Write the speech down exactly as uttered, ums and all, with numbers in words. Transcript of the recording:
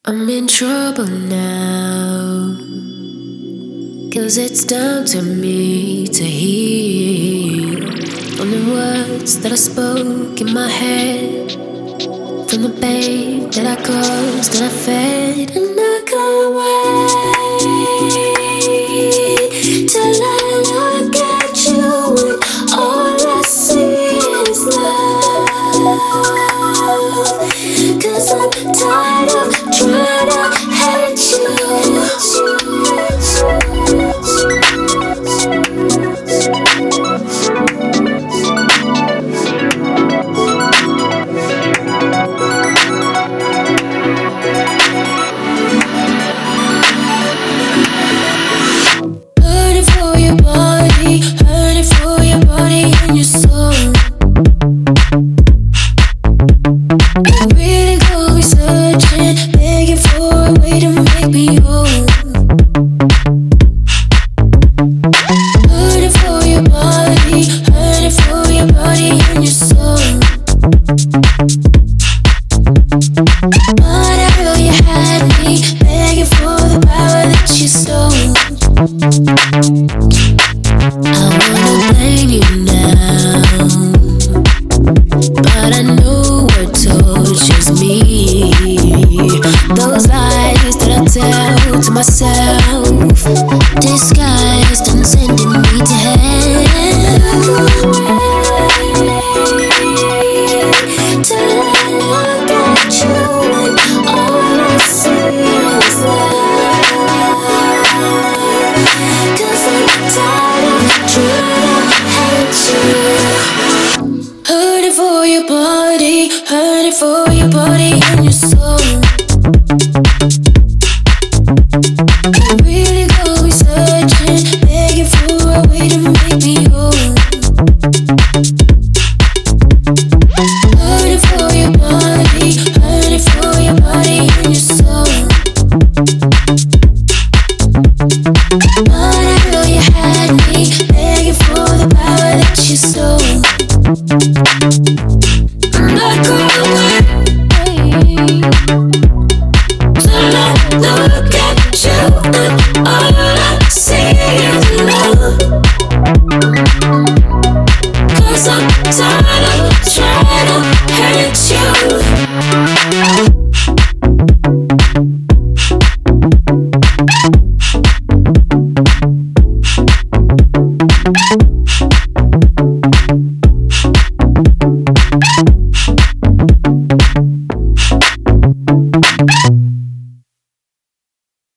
I'm in trouble now, 'cause it's down to me to heal from the words that I spoke in my head, from the pain that I caused, that I fed. And I can't wait till I look at you and all I see is love. 'Cause I'm tired of trying to hate you. Hurting for your body, hurting for your body and your soul. You really go be searching, begging for a way to make me whole. Hurting for your body, hurting for your body and your soul. But I know you had me, begging for the power that you stole. I wanna blame you now, but I know what tortures me. Those lies that I tell to myself, disguised and sending me to hell. Till I look at you and all I see is love. 'Cause I'm tired of trying to hate you. Hurting for your body, hurting for your body and your soul. You really go be searching, begging for a way to make me whole. Hurting for your body, hurting for your body and your soul. But I know you had me, begging for the power that you stole. I'm not going away till I look at you and all I see is love. 'Cause I'm tired of trying to hate you. You